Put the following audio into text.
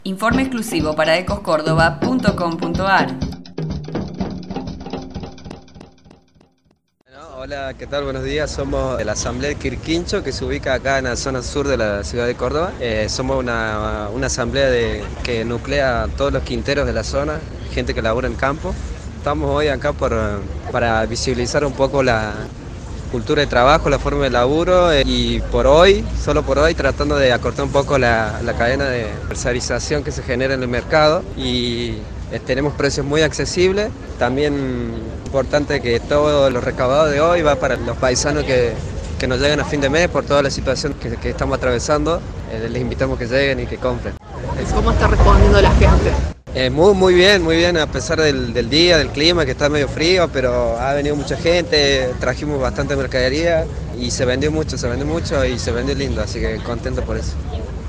Informe exclusivo para ecoscórdoba.com.ar. Hola, ¿qué tal? Buenos días. Somos de la Asamblea de Quirquincho, que se ubica acá en la zona sur de la ciudad de Córdoba. Somos una asamblea que nuclea a todos los quinteros de la zona, gente que labora en campo. Estamos hoy acá para visibilizar un poco la cultura de trabajo, la forma de laburo y solo por hoy, tratando de acortar un poco la cadena de comercialización que se genera en el mercado y tenemos precios muy accesibles. También importante que todo lo recaudado de hoy va para los paisanos que nos llegan a fin de mes por toda la situación que estamos atravesando. Les invitamos que lleguen y que compren. ¿Cómo está respondiendo la gente? Muy bien, a pesar del día, del clima, que está medio frío, pero ha venido mucha gente, trajimos bastante mercadería y se vendió mucho y se vendió lindo, así que contento por eso.